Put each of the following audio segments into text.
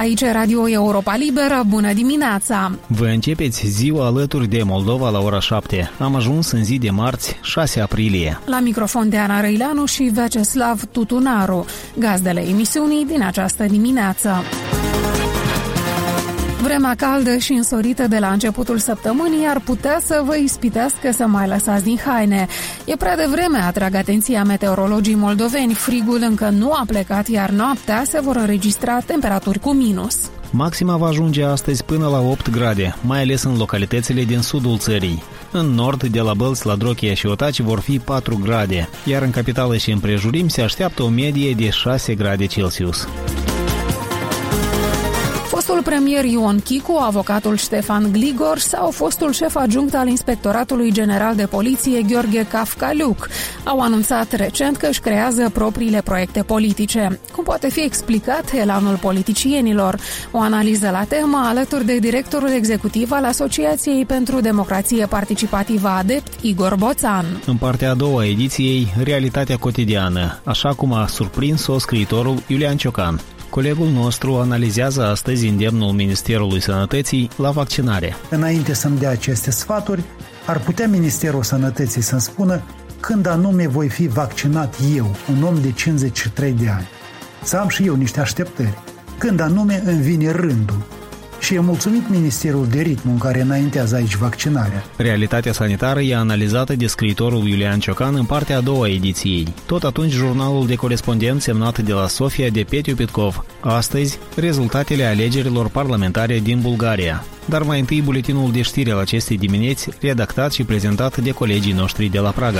Aici Radio Europa Liberă, bună dimineața! Vă începeți ziua alături de Moldova la ora 7. Am ajuns în zi de marți, 6 aprilie. La microfon de Ana Răileanu și Vyacheslav Tutunaru, gazdele emisiunii din această dimineață. Vremea caldă și însorită de la începutul săptămânii ar putea să vă ispitească să mai lăsați din haine. E prea devreme, atrag atenția meteorologii moldoveni. Frigul încă nu a plecat, iar noaptea se vor înregistra temperaturi cu minus. Maxima va ajunge astăzi până la 8 grade, mai ales în localitățile din sudul țării. În nord, de la Bălți la Drochia și Otaci, vor fi 4 grade, iar în capitală și împrejurim se așteaptă o medie de 6 grade Celsius. Fostul premier Ion Chicu, avocatul Ștefan Gligor sau fostul șef adjunct al Inspectoratului General de Poliție Gheorghe Cafcaliuc au anunțat recent că își creează propriile proiecte politice. Cum poate fi explicat elanul politicienilor? O analiză la temă alături de directorul executiv al Asociației pentru Democrație Participativă ADEPT, Igor Boțan. În partea a doua a ediției, realitatea cotidiană, așa cum a surprins-o scriitorul Iulian Ciocan. Colegul nostru analizează astăzi îndemnul Ministerului Sănătății la vaccinare. Înainte să-mi dea aceste sfaturi, ar putea Ministerul Sănătății să-mi spună când anume voi fi vaccinat eu, un om de 53 de ani. Să am și eu niște așteptări. Când anume îmi vine rândul. Și e mulțumit Ministerul de ritmul în care înaintează aici vaccinarea. Realitatea sanitară e analizată de scriitorul Iulian Ciocan în partea a doua a ediției. Tot atunci jurnalul de corespondent semnat de la Sofia de Petiu Pitkov. Astăzi, rezultatele alegerilor parlamentare din Bulgaria. Dar mai întâi buletinul de știri al acestei dimineți, redactat și prezentat de colegii noștri de la Praga.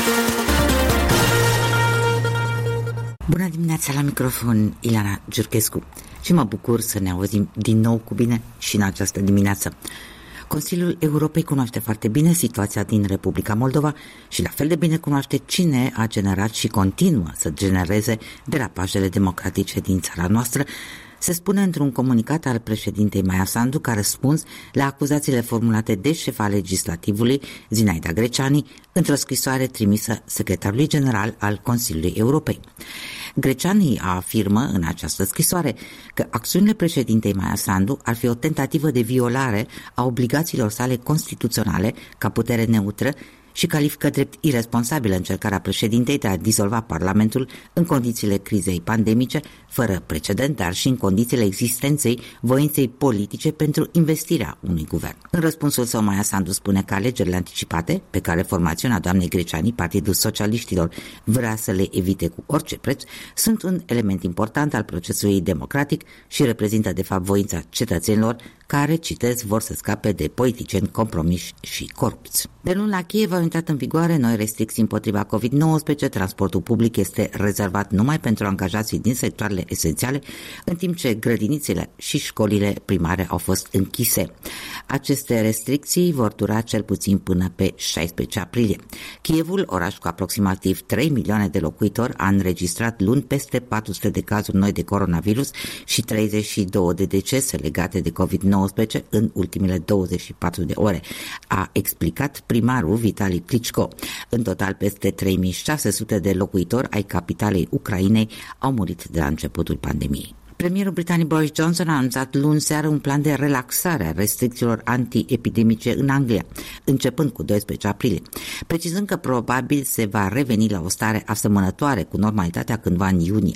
Bună dimineața, la microfon Ileana Giurchescu și mă bucur să ne auzim din nou cu bine și în această dimineață. Consiliul Europei cunoaște foarte bine situația din Republica Moldova și la fel de bine cunoaște cine a generat și continuă să genereze derapajele democratice din țara noastră, se spune într-un comunicat al președintei Maia Sandu ca răspuns la acuzațiile formulate de șefa legislativului Zinaida Greceani într-o scrisoare trimisă secretarului general al Consiliului Europei. Greceani afirmă în această scrisoare că acțiunile președintei Maia Sandu ar fi o tentativă de violare a obligațiilor sale constituționale ca putere neutră și califică drept iresponsabilă încercarea președintei de a dizolva Parlamentul în condițiile crizei pandemice, fără precedent, dar și în condițiile existenței voinței politice pentru investirea unui guvern. În răspunsul său, Maia Sandu spune că alegerile anticipate, pe care formațiunea doamnei Greceani, Partidul Socialiștilor, vrea să le evite cu orice preț, sunt un element important al procesului democratic și reprezintă de fapt voința cetățenilor care, citez, vor să scape de politicieni compromiși și corupți. De luni la Kiev au intrat în vigoare noi restricții împotriva COVID-19, transportul public este rezervat numai pentru angajații din sectoarele esențiale, în timp ce grădinițele și școlile primare au fost închise. Aceste restricții vor dura cel puțin până pe 16 aprilie. Kievul, oraș cu aproximativ 3 milioane de locuitori, a înregistrat luni peste 400 de cazuri noi de coronavirus și 32 de decese legate de COVID-19 în ultimele 24 de ore, a explicat primarul Vitali Klitschko. În total, peste 3600 de locuitori ai capitalei Ucrainei au murit de la începutul pandemiei. Premierul britanic Boris Johnson a anunțat luni seară un plan de relaxare a restricțiilor antiepidemice în Anglia, începând cu 12 aprilie, precizând că probabil se va reveni la o stare asemănătoare cu normalitatea cândva în iunie.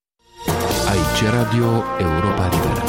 Aici Radio Europa Liberă.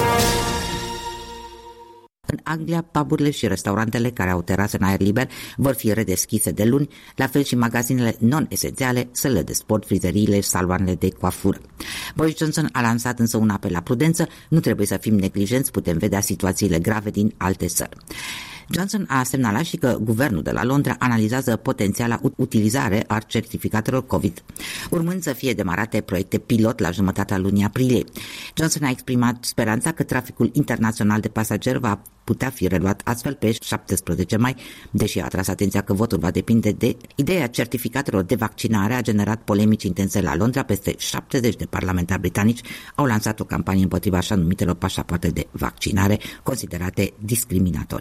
În Anglia, puburile și restaurantele care au terase în aer liber vor fi redeschise de luni, la fel și magazinele non-esențiale, sălile de sport, frizeriile și saloanele de coafură. Boris Johnson a lansat însă un apel la prudență, nu trebuie să fim neglijenți, putem vedea situațiile grave din alte țări. Johnson a semnalat și că guvernul de la Londra analizează potențiala utilizare a certificatelor COVID, urmând să fie demarate proiecte pilot la jumătatea lunii aprilie. Johnson a exprimat speranța că traficul internațional de pasageri va putea fi reluat astfel pe 17 mai, deși a atras atenția că votul va depinde de ideea certificatelor de vaccinare, a generat polemici intense la Londra. Peste 70 de parlamentari britanici au lansat o campanie împotriva așa numitelor pașapoarte de vaccinare, considerate discriminatorii.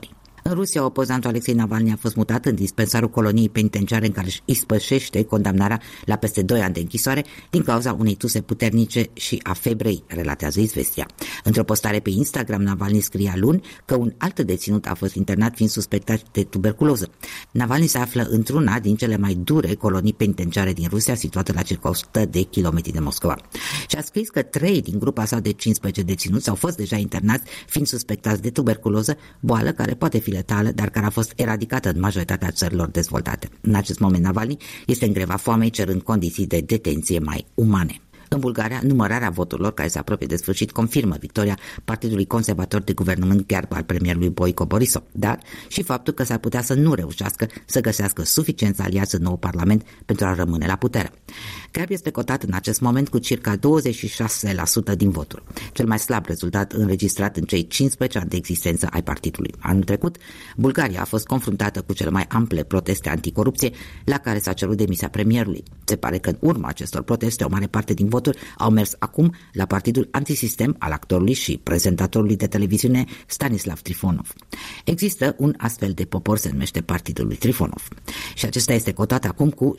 În Rusia, opozantul Alexei Navalny a fost mutat în dispensarul coloniei penitenciare în care își ispășește condamnarea la peste 2 ani de închisoare din cauza unei tuse puternice și a febrei, relatează Izvestia. Într-o postare pe Instagram, Navalny scria luni că un alt deținut a fost internat fiind suspectat de tuberculoză. Navalny se află într-una din cele mai dure colonii penitenciare din Rusia, situată la circa 100 de kilometri de Moscova. Și a scris că 3 din grupa sa de 15 deținuți au fost deja internați fiind suspectați de tuberculoză, boală care poate fi letală, dar care a fost eradicată în majoritatea țărilor dezvoltate. În acest moment, Navalny este în greva foamei, cerând condiții de detenție mai umane. În Bulgaria, numărarea voturilor care se apropie de sfârșit confirmă victoria Partidului Conservator de Guvernământ GERB al premierului Boico Borisov, dar și faptul că s-ar putea să nu reușească să găsească suficienți aliați în nou parlament pentru a rămâne la putere. GERB este cotat în acest moment cu circa 26% din voturi, cel mai slab rezultat înregistrat în cei 15 ani de existență ai partidului. Anul trecut, Bulgaria a fost confruntată cu cele mai ample proteste anticorupție la care s-a cerut demisia premierului. Se pare că în urma acestor proteste, o mare parte din voturi au mers acum la partidul antisistem al actorului și prezentatorului de televiziune Stanislav Trifonov. Există un astfel de popor, se numește Partidul lui Trifonov. Și acesta este cotat acum cu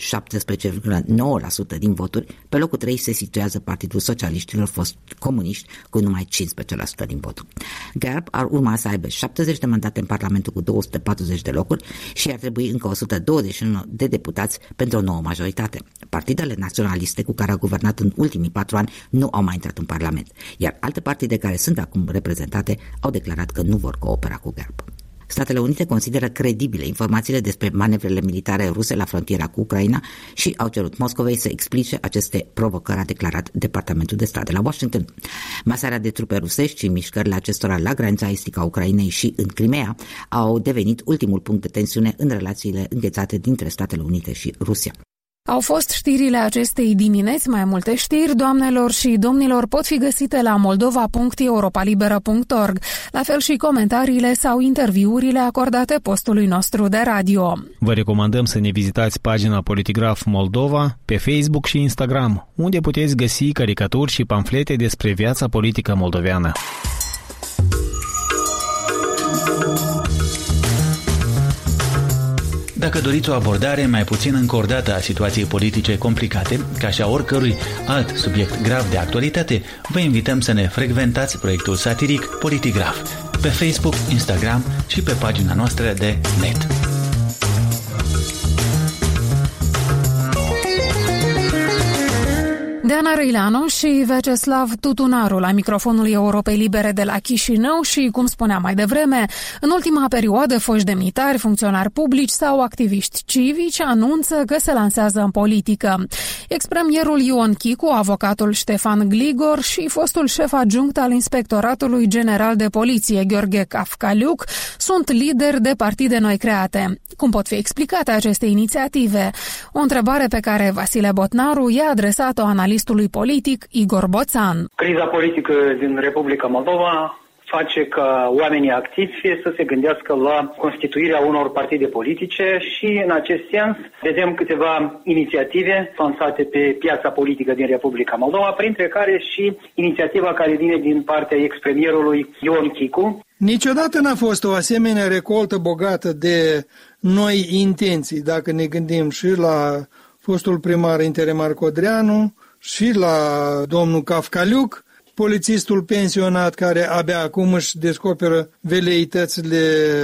17,9% din voturi. Pe locul 3 se situează Partidul Socialiștilor fost comuniști cu numai 15% din voturi. GERB ar urma să aibă 70 de mandate în Parlamentul cu 240 de locuri și ar trebui încă 121 de deputați pentru o nouă majoritate. Partidele naționaliste cu care a guvernat în ultimii 4 ani nu au mai intrat în Parlament, iar alte partide care sunt acum reprezentate au declarat că nu vor coopera cu GERB. Statele Unite consideră credibile informațiile despre manevrele militare ruse la frontiera cu Ucraina și au cerut Moscovei să explice aceste provocări, a declarat Departamentul de Stat de la Washington. Masarea de trupe rusești și mișcările acestora la granița estică a Ucrainei și în Crimea au devenit ultimul punct de tensiune în relațiile înghețate dintre Statele Unite și Rusia. Au fost știrile acestei dimineți. Mai multe știri, doamnelor și domnilor, pot fi găsite la moldova.europalibera.org, la fel și comentariile sau interviurile acordate postului nostru de radio. Vă recomandăm să ne vizitați pagina Politigraf Moldova pe Facebook și Instagram, unde puteți găsi caricaturi și pamflete despre viața politică moldoveană. Dacă doriți o abordare mai puțin încordată a situației politice complicate, ca și a oricărui alt subiect grav de actualitate, vă invităm să ne frecventați proiectul satiric Politigraf pe Facebook, Instagram și pe pagina noastră de net. Diana Răileanu și Vyacheslav Tutunaru la microfonul Europei Libere de la Chișinău și, cum spuneam mai devreme, în ultima perioadă foști demnitari, funcționari publici sau activiști civici anunță că se lansează în politică. Ex-premierul Ion Chicu, avocatul Ștefan Gligor și fostul șef adjunct al Inspectoratului General de Poliție Gheorghe Cafcaliuc sunt lideri de partide noi create. Cum pot fi explicate aceste inițiative? O întrebare pe care Vasile Botnaru i-a adresat-o analistului politic Igor Boțan. Criza politică din Republica Moldova face ca oamenii activi să se gândească la constituirea unor partide politice și, în acest sens, vedem câteva inițiative lansate pe piața politică din Republica Moldova, printre care și inițiativa care vine din partea ex-premierului Ion Chicu. Niciodată n-a fost o asemenea recoltă bogată de noi intenții, dacă ne gândim și la fostul primar interimar Codreanu și la domnul Cafcaliuc, polițistul pensionat care abia acum își descoperă veleitățile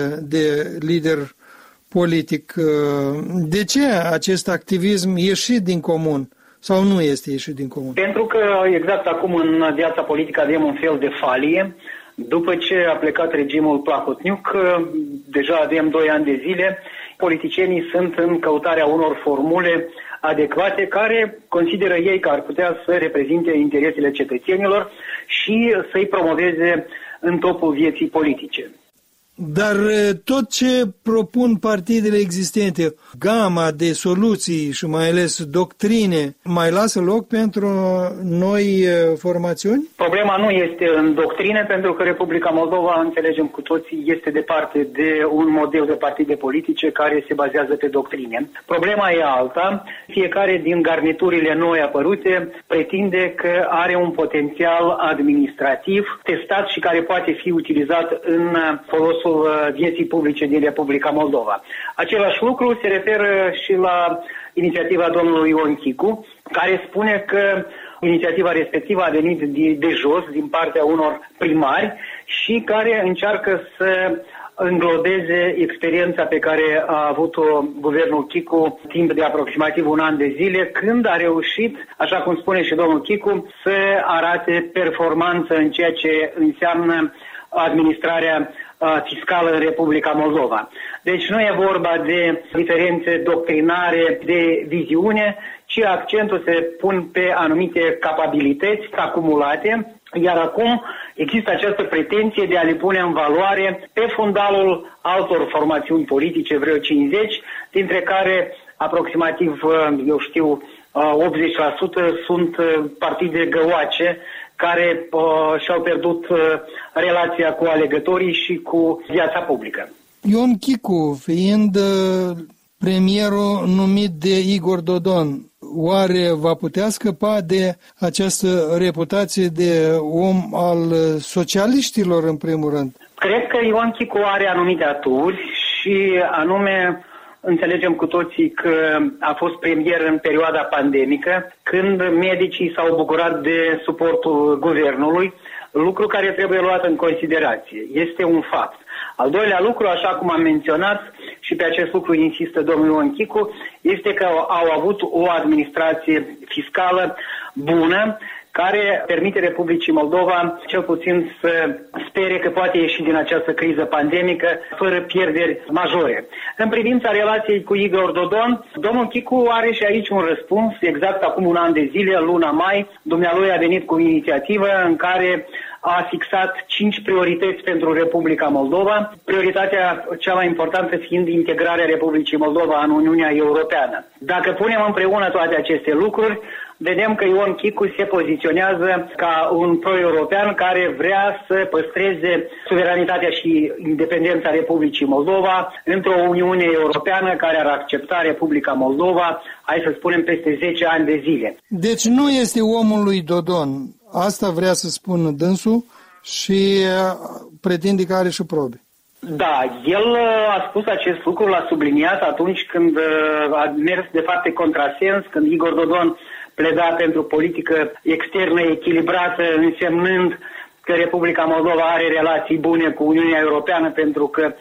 de lider politic. De ce acest activism ieșit din comun sau nu este ieșit din comun? Pentru că exact acum în viața politică avem un fel de falie. După ce a plecat regimul Plahotniuc, deja avem 2 ani de zile, politicienii sunt în căutarea unor formule adecvate care consideră ei că ar putea să reprezinte interesele cetățenilor și să-i promoveze în topul vieții politice. Dar tot ce propun partidele existente, gama de soluții și mai ales doctrine, mai lasă loc pentru noi formațiuni? Problema nu este în doctrine, pentru că Republica Moldova, înțelegem cu toții, este departe de un model de partide politice care se bazează pe doctrine. Problema e alta. Fiecare din garniturile noi apărute pretinde că are un potențial administrativ testat și care poate fi utilizat în folosul restul vieții publice din Republica Moldova. Același lucru se referă și la inițiativa domnului Ion Chicu, care spune că inițiativa respectivă a venit de jos, din partea unor primari și care încearcă să înglobeze experiența pe care a avut-o guvernul Chicu timp de aproximativ un an de zile, când a reușit, așa cum spune și domnul Chicu, să arate performanță în ceea ce înseamnă administrarea fiscală în Republica Moldova. Deci nu e vorba de diferențe doctrinare, de viziune, ci accentul se pun pe anumite capabilități acumulate, iar acum există această pretenție de a le pune în valoare pe fundalul altor formațiuni politice, vreo 50, dintre care aproximativ, 80% sunt partide găoace, care și-au pierdut relația cu alegătorii și cu viața publică. Ion Chicu, fiind premierul numit de Igor Dodon, oare va putea scăpa de această reputație de om al socialiștilor, în primul rând? Cred că Ion Chicu are anumite aturi și anume înțelegem cu toții că a fost premier în perioada pandemică, când medicii s-au bucurat de suportul guvernului, lucru care trebuie luat în considerație. Este un fapt. Al doilea lucru, așa cum am menționat, și pe acest lucru insistă domnul Ion Chicu, este că au avut o administrație fiscală bună, care permite Republicii Moldova cel puțin să spere că poate ieși din această criză pandemică fără pierderi majore. În privința relației cu Igor Dodon, domnul Chicu are și aici un răspuns. Exact acum un an de zile, luna mai, dumnealui a venit cu o inițiativă în care a fixat 5 priorități pentru Republica Moldova, prioritatea cea mai importantă fiind integrarea Republicii Moldova în Uniunea Europeană. Dacă punem împreună toate aceste lucruri, vedem că Ion Chicu se poziționează ca un pro-european care vrea să păstreze suveranitatea și independența Republicii Moldova într-o Uniune Europeană care ar accepta Republica Moldova, hai să spunem, peste 10 ani de zile. Deci nu este omul lui Dodon. Asta vrea să spună dânsul și pretinde că are și probe. Da, el a spus acest lucru, l-a subliniat atunci când a mers de fapt în contrasens, când Igor Dodon pleda pentru politică externă echilibrată, însemnând că Republica Moldova are relații bune cu Uniunea Europeană pentru că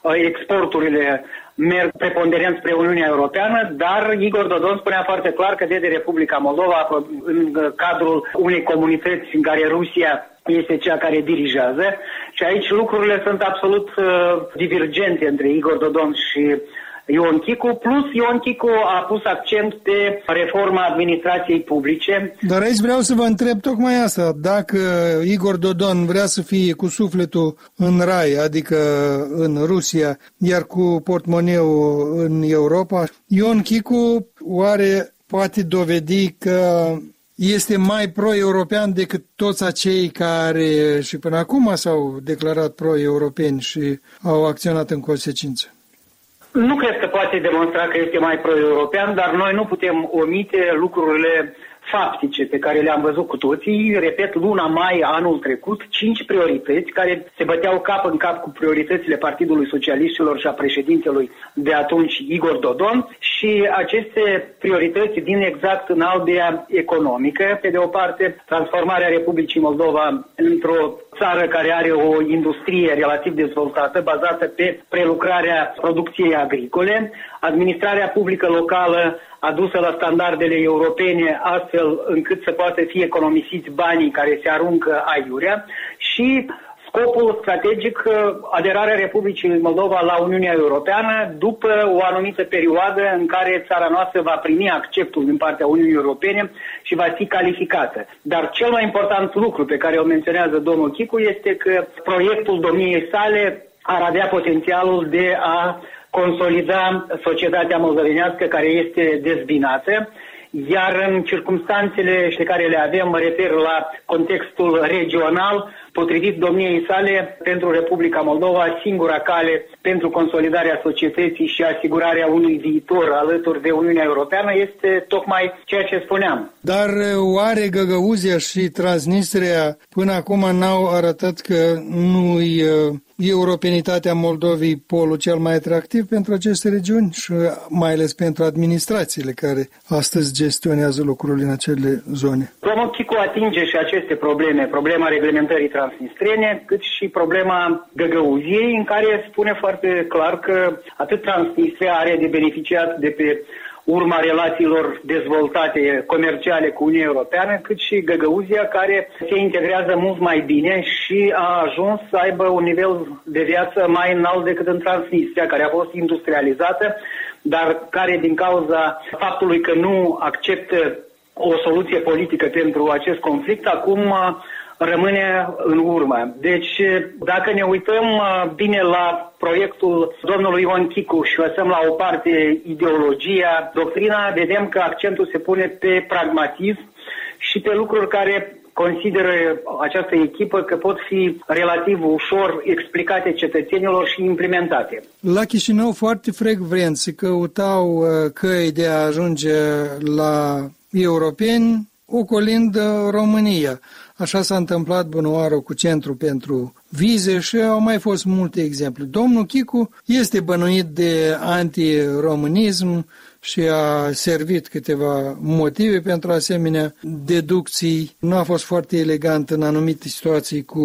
exporturile merg preponderent spre Uniunea Europeană, dar Igor Dodon spunea foarte clar că de Republica Moldova în cadrul unei comunități în care Rusia este cea care dirigează și aici lucrurile sunt absolut divergente între Igor Dodon și Ion Chicu, plus Ion Chicu a pus accent pe reforma administrației publice. Dar aici vreau să vă întreb tocmai asta, dacă Igor Dodon vrea să fie cu sufletul în rai, adică în Rusia, iar cu portmoneul în Europa, Ion Chicu oare poate dovedi că este mai pro-european decât toți acei care și până acum s-au declarat pro-europeni și au acționat în consecință? Nu cred că poate demonstra că este mai pro-european, dar noi nu putem omite lucrurile faptice pe care le-am văzut cu toții. Repet, luna mai anul trecut, 5 priorități care se băteau cap în cap cu prioritățile Partidului Socialiștilor și a președintelui de atunci, Igor Dodon, și aceste priorități vin exact în albia economică. Pe de o parte, transformarea Republicii Moldova într-o țară care are o industrie relativ dezvoltată, bazată pe prelucrarea producției agricole, administrarea publică locală adusă la standardele europene, astfel încât să poată fi economisiți banii care se aruncă aiurea și scopul strategic, aderarea Republicii Moldova la Uniunea Europeană după o anumită perioadă în care țara noastră va primi acceptul din partea Uniunii Europene și va fi calificată. Dar cel mai important lucru pe care o menționează domnul Chicu este că proiectul domniei sale ar avea potențialul de a consolida societatea moldovenească care este dezbinată, iar în circumstanțele pe care le avem, mă refer la contextul regional, Potrivit domniei sale, pentru Republica Moldova, singura cale pentru consolidarea societății și asigurarea unui viitor alături de Uniunea Europeană este tocmai ceea ce spuneam. Dar oare Găgăuzia și Transnistria până acum n-au arătat că nu-i europenitatea Moldovei polul cel mai atractiv pentru aceste regiuni și mai ales pentru administrațiile care astăzi gestionează lucrurile în acele zone? Domnul Chicu atinge și aceste probleme, problema reglementării transnistrene, cât și problema Găgăuziei, în care spune foarte clar că atât Transnistria are de beneficiat de pe urma relațiilor dezvoltate comerciale cu Uniunea Europeană, cât și Găgăuzia, care se integrează mult mai bine și a ajuns să aibă un nivel de viață mai înalt decât în Transnistria, care a fost industrializată, dar care din cauza faptului că nu acceptă o soluție politică pentru acest conflict, acum rămâne în urmă. Deci, dacă ne uităm bine la proiectul domnului Ion Chicu și lăsăm la o parte ideologia, doctrina, vedem că accentul se pune pe pragmatism și pe lucruri care consideră această echipă că pot fi relativ ușor explicate cetățenilor și implementate. La Chișinău foarte frecvent se căutau căi de a ajunge la europeni, ocolind România. Așa s-a întâmplat bunoară cu Centrul pentru Vize și au mai fost multe exemple. Domnul Chicu este bănuit de antiromânism și a servit câteva motive pentru asemenea deducții. Nu a fost foarte elegant în anumite situații cu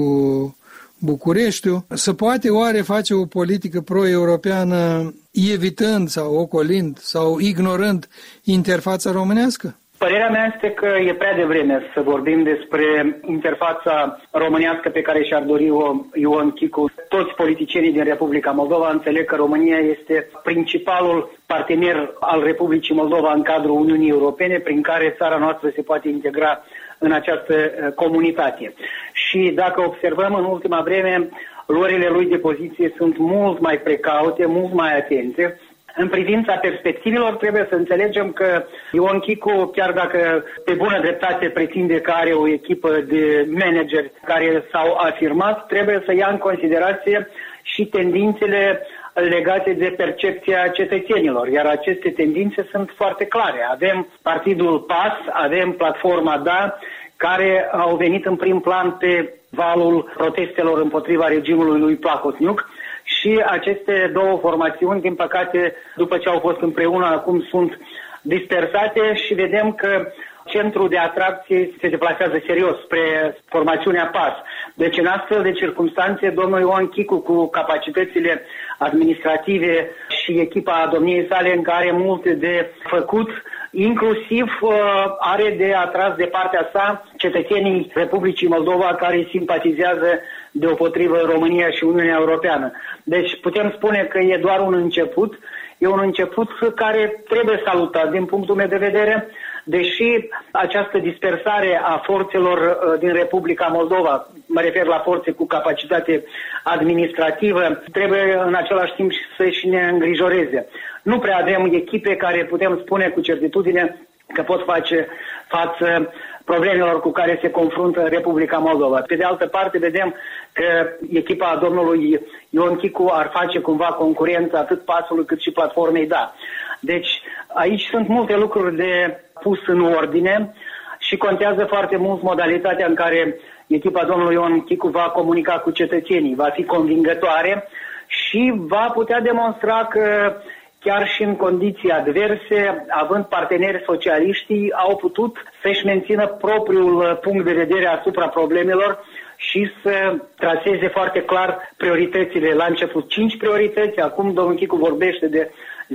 Bucureștiul. Se poate oare face o politică pro-europeană evitând sau ocolind sau ignorând interfața românească? Părerea mea este că e prea devreme să vorbim despre interfața românească pe care și-ar dori-o Ion Chicu. Toți politicienii din Republica Moldova înțeleg că România este principalul partener al Republicii Moldova în cadrul Uniunii Europene, prin care țara noastră se poate integra în această comunitate. Și dacă observăm în ultima vreme, luările lui de poziție sunt mult mai precaute, mult mai atente. În privința perspectivelor, trebuie să înțelegem că Ion Chicu, chiar dacă pe bună dreptate pretinde că are o echipă de manageri care s-au afirmat, trebuie să ia în considerație și tendințele legate de percepția cetățenilor, iar aceste tendințe sunt foarte clare. Avem partidul PAS, avem platforma DA, care au venit în prim plan pe valul protestelor împotriva regimului lui Plahotniuc. Și aceste două formațiuni, din păcate, după ce au fost împreună, acum sunt dispersate și vedem că centrul de atracție se deplasează serios spre formațiunea PAS. Deci, în astfel de circunstanțe, domnul Ion Chicu, cu capacitățile administrative și echipa domniei sale, în care multe de făcut, inclusiv are de atras de partea sa cetățenii Republicii Moldova care simpatizează deopotrivă România și Uniunea Europeană. Deci putem spune că e doar un început, e un început care trebuie salutat din punctul meu de vedere, deși această dispersare a forțelor din Republica Moldova, mă refer la forțe cu capacitate administrativă, trebuie în același timp să și ne îngrijoreze. Nu prea avem echipe care putem spune cu certitudine că pot face față problemelor cu care se confruntă Republica Moldova. Pe de altă parte, vedem că echipa domnului Ion Chicu ar face cumva concurență atât PAS-ului cât și platformei DA. Deci aici sunt multe lucruri de pus în ordine și contează foarte mult modalitatea în care echipa domnului Ion Chicu va comunica cu cetățenii, va fi convingătoare și va putea demonstra că chiar și în condiții adverse, având parteneri socialiștii, au putut să-și mențină propriul punct de vedere asupra problemelor și să traseze foarte clar prioritățile. La început 5 priorități, acum domnul Chicu vorbește de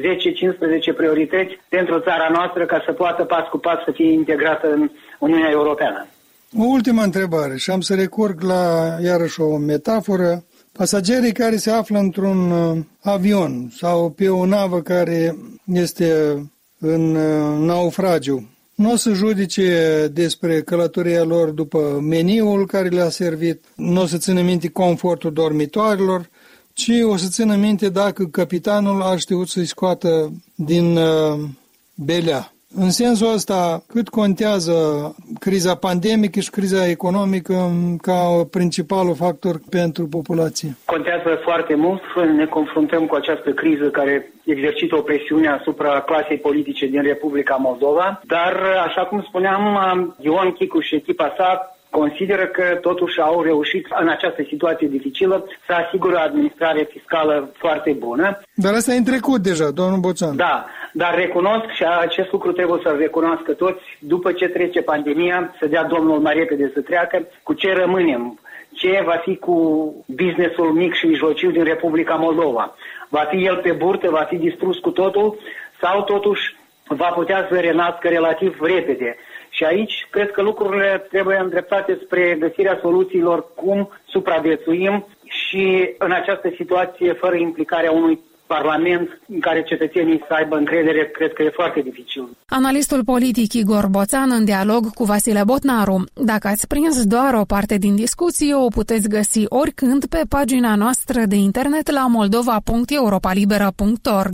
10-15 priorități pentru țara noastră ca să poată pas cu pas să fie integrată în Uniunea Europeană. O ultimă întrebare și am să recurg la iarăși o metaforă. Pasagerii care se află într-un avion sau pe o navă care este în naufragiu, nu o să judice despre călătoria lor după meniul care le-a servit, nu o să țină minte confortul dormitoarelor, ci o să țină minte dacă capitanul a știut să-i scoată din belea. În sensul ăsta, cât contează criza pandemică și criza economică ca principalul factor pentru populație? Contează foarte mult. Ne confruntăm cu această criză care exercită o presiune asupra clasei politice din Republica Moldova, dar, așa cum spuneam, Ion Chicu și echipa sa consideră că totuși au reușit în această situație dificilă să asigure o administrare fiscală foarte bună. Dar asta e în trecut deja, domnul Boțan. Da, dar recunosc și acest lucru trebuie să-l recunoască toți, după ce trece pandemia, să dea Domnul mai repede să treacă, cu ce rămânem, ce va fi cu businessul mic și mijlociu din Republica Moldova. Va fi el pe burtă, va fi distrus cu totul sau totuși va putea să renască relativ repede. Și aici cred că lucrurile trebuie îndreptate spre găsirea soluțiilor cum supraviețuim și în această situație, fără implicarea unui Parlament în care cetățenii să aibă încredere, cred că e foarte dificil. Analistul politic Igor Boțan în dialog cu Vasile Botnaru. Dacă ați prins doar o parte din discuție, o puteți găsi oricând pe pagina noastră de internet la moldova.europalibera.org.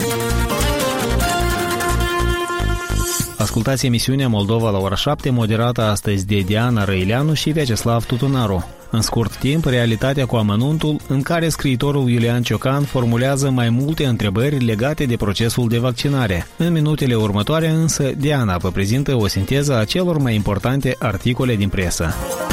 Ascultați emisiunea Moldova la ora 7, moderată astăzi de Diana Răileanu și Vyacheslav Tutunaru. În scurt timp, realitatea cu amănuntul, în care scriitorul Iulian Ciocan formulează mai multe întrebări legate de procesul de vaccinare. În minutele următoare însă, Diana vă prezintă o sinteză a celor mai importante articole din presă.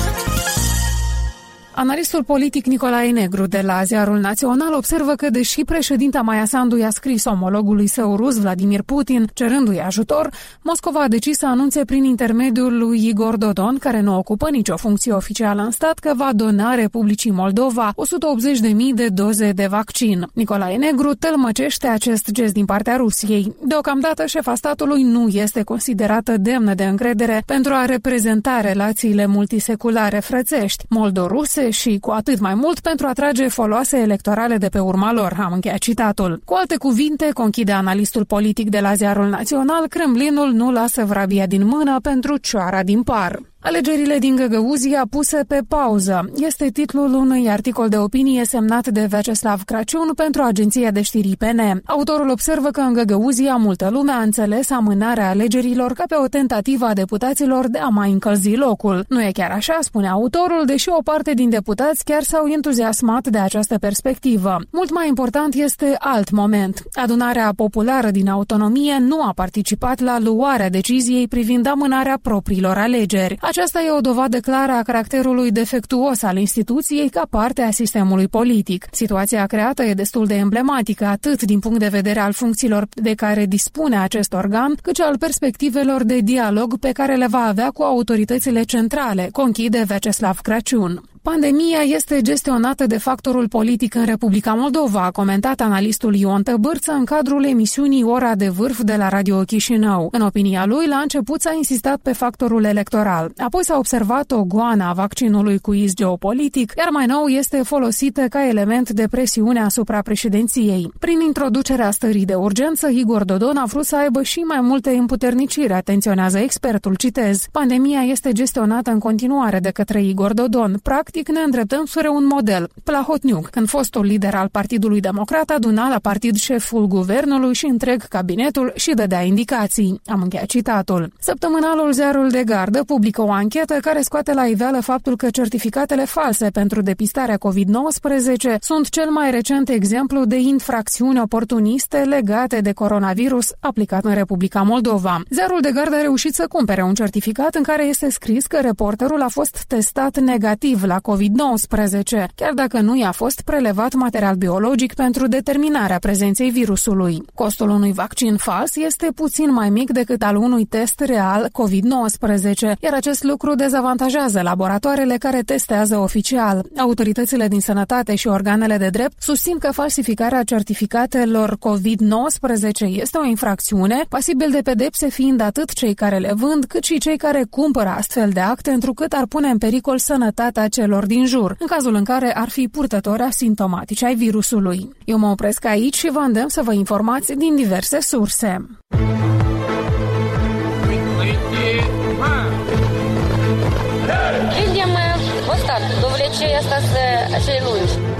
Analistul politic Nicolae Negru de la Ziarul Național observă că, deși președinta Maia Sandu i-a scris omologului său rus, Vladimir Putin, cerându-i ajutor, Moscova a decis să anunțe prin intermediul lui Igor Dodon, care nu ocupă nicio funcție oficială în stat, că va dona Republicii Moldova 180.000 de doze de vaccin. Nicolae Negru tălmăcește acest gest din partea Rusiei. Deocamdată, șefa statului nu este considerată demnă de încredere pentru a reprezenta relațiile multiseculare frățești, moldoruse și cu atât mai mult pentru a trage foloase electorale de pe urma lor, am încheiat citatul. Cu alte cuvinte, conchide analistul politic de la Ziarul Național, Kremlinul nu lasă vrabia din mână pentru cioara din par. Alegerile din Găgăuzia puse pe pauză. Este titlul unui articol de opinie semnat de Vyacheslav Crăciun pentru agenția de știri IPN. Autorul observă că în Găgăuzia multă lume a înțeles amânarea alegerilor ca pe o tentativă a deputaților de a mai încălzi locul. Nu e chiar așa, spune autorul, deși o parte din deputați chiar s-au entuziasmat de această perspectivă. Mult mai important este alt moment. Adunarea populară din autonomie nu a participat la luarea deciziei privind amânarea propriilor alegeri. Aceasta e o dovadă clară a caracterului defectuos al instituției ca parte a sistemului politic. Situația creată e destul de emblematică atât din punct de vedere al funcțiilor de care dispune acest organ, cât și al perspectivelor de dialog pe care le va avea cu autoritățile centrale, conchide Vyacheslav Crăciun. Pandemia este gestionată de factorul politic în Republica Moldova, a comentat analistul Ion Tăbârță în cadrul emisiunii Ora de Vârf de la Radio Chișinău. În opinia lui, la început s-a insistat pe factorul electoral, apoi s-a observat o goană a vaccinului cu iz geopolitic, iar mai nou este folosită ca element de presiune asupra președinției. Prin introducerea stării de urgență, Igor Dodon a vrut să aibă și mai multe împuterniciri, atenționează expertul, citez. Pandemia este gestionată în continuare de către Igor Dodon. Practic, ne îndreptăm spre un model. Plahotniuc, când fostul lider al Partidului Democrat aduna la partid șeful guvernului și întreg cabinetul și dădea indicații. Am încheiat citatul. Săptămânalul Ziarul de Gardă publică o anchetă care scoate la iveală faptul că certificatele false pentru depistarea COVID-19 sunt cel mai recent exemplu de infracțiuni oportuniste legate de coronavirus aplicat în Republica Moldova. Ziarul de Gardă a reușit să cumpere un certificat în care este scris că reporterul a fost testat negativ la COVID-19, chiar dacă nu i-a fost prelevat material biologic pentru determinarea prezenței virusului. Costul unui vaccin fals este puțin mai mic decât al unui test real COVID-19, iar acest lucru dezavantajează laboratoarele care testează oficial. Autoritățile din sănătate și organele de drept susțin că falsificarea certificatelor COVID-19 este o infracțiune, pasibil de pedepse fiind atât cei care le vând, cât și cei care cumpără astfel de acte, întrucât ar pune în pericol sănătatea celor din jur, în cazul în care ar fi purtători asimptomatici ai virusului. Eu mă opresc aici și vă îndemn să vă informați din diverse surse. Видим, вот так, до влечения остаться lungi.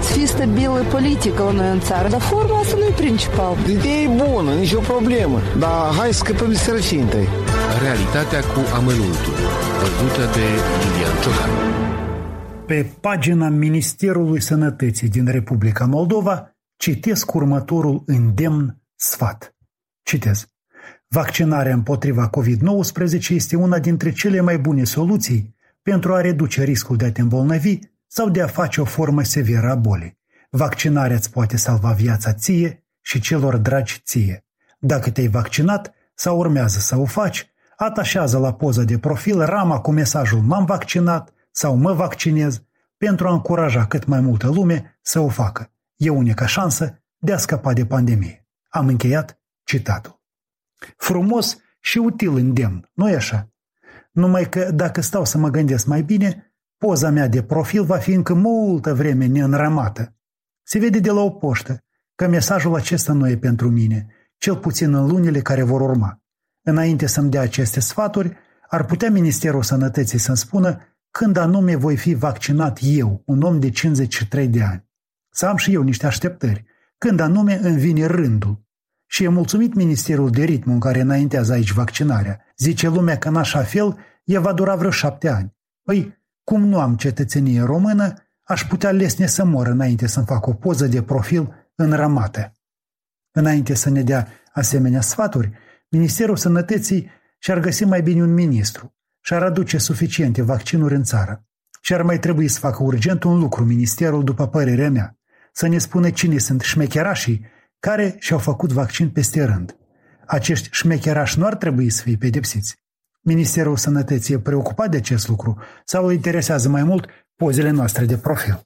să fie stabilă politică la noi în țară, dar forma asta nu e principal. Ideea e bună, nicio problemă, dar hai să scăpăm de sărăcie întâi. Realitatea cu amănuntul, văzută de Iulian Ciocan. Pe pagina Ministerului Sănătății din Republica Moldova citesc următorul îndemn sfat. Citez. Vaccinarea împotriva COVID-19 este una dintre cele mai bune soluții pentru a reduce riscul de a te îmbolnăvi sau de a face o formă severă a bolii. Vaccinarea îți poate salva viața ție și celor dragi ție. Dacă te-ai vaccinat sau urmează să o faci, atașează la poza de profil rama cu mesajul "M-am vaccinat" sau "Mă vaccinez" pentru a încuraja cât mai multă lume să o facă. E unica șansă de a scăpa de pandemie. Am încheiat citatul. Frumos și util îndemn, nu-i așa? Numai că dacă stau să mă gândesc mai bine, poza mea de profil va fi încă multă vreme neînrămată. Se vede de la o poștă că mesajul acesta nu e pentru mine, cel puțin în lunile care vor urma. Înainte să-mi dea aceste sfaturi, ar putea Ministerul Sănătății să-mi spună când anume voi fi vaccinat eu, un om de 53 de ani. Să am și eu niște așteptări, când anume îmi vine rândul. Și e mulțumit Ministerul de ritmul în care înaintează aici vaccinarea. Zice lumea că în așa fel ea va dura vreo 7 ani. Păi, cum nu am cetățenie română, aș putea lesne să mor înainte să-mi fac o poză de profil înrămată. Înainte să ne dea asemenea sfaturi, Ministerul Sănătății și-ar găsi mai bine un ministru și-ar aduce suficiente vaccinuri în țară. Și ar mai trebui să facă urgent un lucru ministerul, după părerea mea, să ne spună cine sunt șmecherașii care și-au făcut vaccin peste rând. Acești șmecherași nu ar trebui să fie pedepsiți. Ministerul Sănătății e preocupat de acest lucru sau îl interesează mai mult pozele noastre de profil?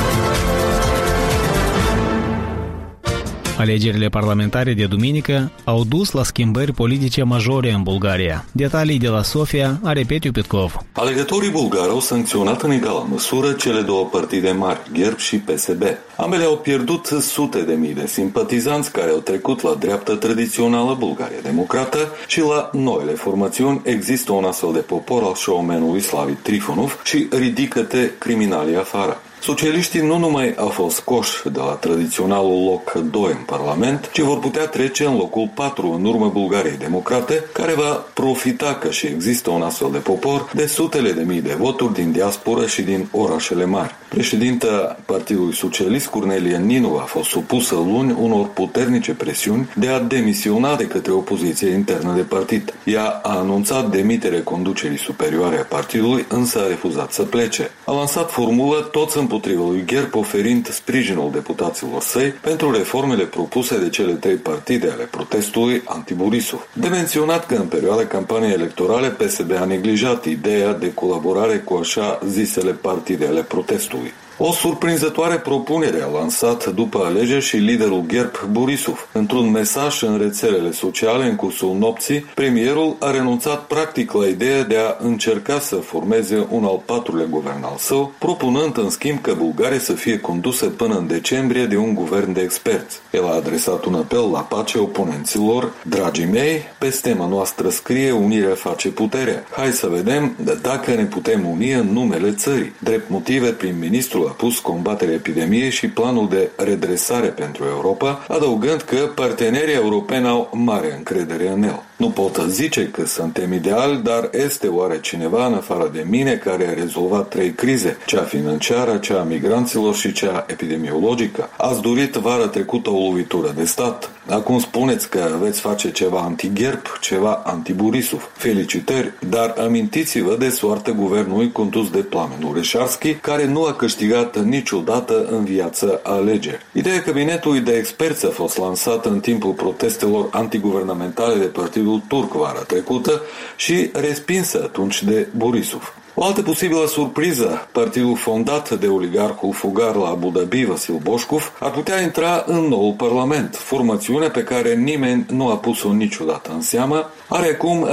Alegerile parlamentare de duminică au dus la schimbări politice majore în Bulgaria. Detalii de la Sofia are Petiu Pitkov. Alegătorii bulgari au sancționat în egală măsură cele două partide mari, GERB și PSD. Ambele au pierdut sute de mii de simpatizanți care au trecut la dreapta tradițională Bulgaria Democrată și la noile formațiuni Există un astfel de popor al showmanului Slavi Trifonov și Ridică-te criminalii afară. Socialiștii nu numai au fost scoși de la tradiționalul loc 2 în Parlament, ci vor putea trece în locul 4 în urmă Bulgariei Democrate, care va profita că și există un astfel de popor de sutele de mii de voturi din diaspora și din orașele mari. Președinta Partidului Socialist, Cornelia Ninu, a fost supusă luni unor puternice presiuni de a demisiona de către opoziția internă de partid. Ea a anunțat demiterea conducerii superioare a partidului, însă a refuzat să plece. A lansat formulă toți împotriva lui GERB, oferind sprijinul deputaților săi pentru reformele propuse de cele 3 partide ale protestului anti-Borisov. De menționat că în perioada campaniei electorale PSD a neglijat ideea de colaborare cu așa zisele partide ale protestului. O surprinzătoare propunere a lansat după alegeri și liderul GERB, Borisov. Într-un mesaj în rețelele sociale în cursul nopții, premierul a renunțat practic la ideea de a încerca să formeze un al 4-lea guvern al său, propunând în schimb că Bulgaria să fie condusă până în decembrie de un guvern de experți. El a adresat un apel la pace oponenților. Dragii mei, pe stema noastră scrie unirea face puterea. Hai să vedem dacă ne putem uni în numele țării. Drept motive, prim-ministrul a pus combaterea epidemiei și planul de redresare pentru Europa, adăugând că partenerii europeni au mare încredere în el. Nu pot zice că suntem ideali, dar este oare cineva în afară de mine care a rezolvat 3 crize, cea financiară, cea a migranților și cea epidemiologică? Ați dorit vara trecută o lovitură de stat. Acum spuneți că veți face ceva anti-GERB, ceva anti-Borisov. Felicitări, dar amintiți-vă de soarta guvernului condus de Plamen Ureșarski, care nu a câștigat niciodată în viață alegeri. Ideea cabinetului de experți a fost lansată în timpul protestelor antiguvernamentale de Partidul Turc vara trecută și respinsă atunci de Borisov. O altă posibilă surpriză, partidul fondat de oligarhul fugar la Abu Dhabi, Vasil Boșcov, ar putea intra în noul parlament. Formațiunea pe care nimeni nu a pus-o niciodată în seamă are acum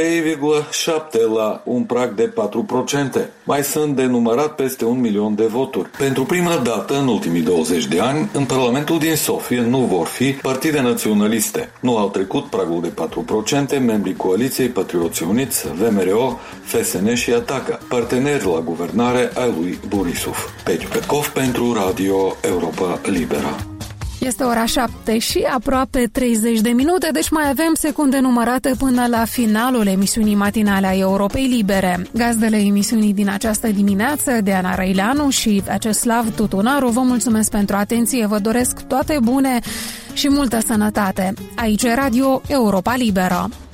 3,7 la un prag de 4%. Mai sunt de numărat peste 1 milion de voturi. Pentru prima dată în ultimii 20 de ani, în Parlamentul din Sofia nu vor fi partide naționaliste. Nu au trecut pragul de 4% membrii coaliției Patrioți Uniți, VMRO, FSN și Ataca. parteneri la guvernare ai lui Borisov. Petiu Petkov pentru Radio Europa Liberă. Este ora 7 și aproape 30 de minute, deci mai avem secunde numărate până la finalul emisiunii matinale a Europei Libere. Gazdele emisiunii din această dimineață, Diana Răileanu și Vyacheslav Tutunaru, vă mulțumesc pentru atenție, vă doresc toate bune și multă sănătate. Aici e Radio Europa Liberă.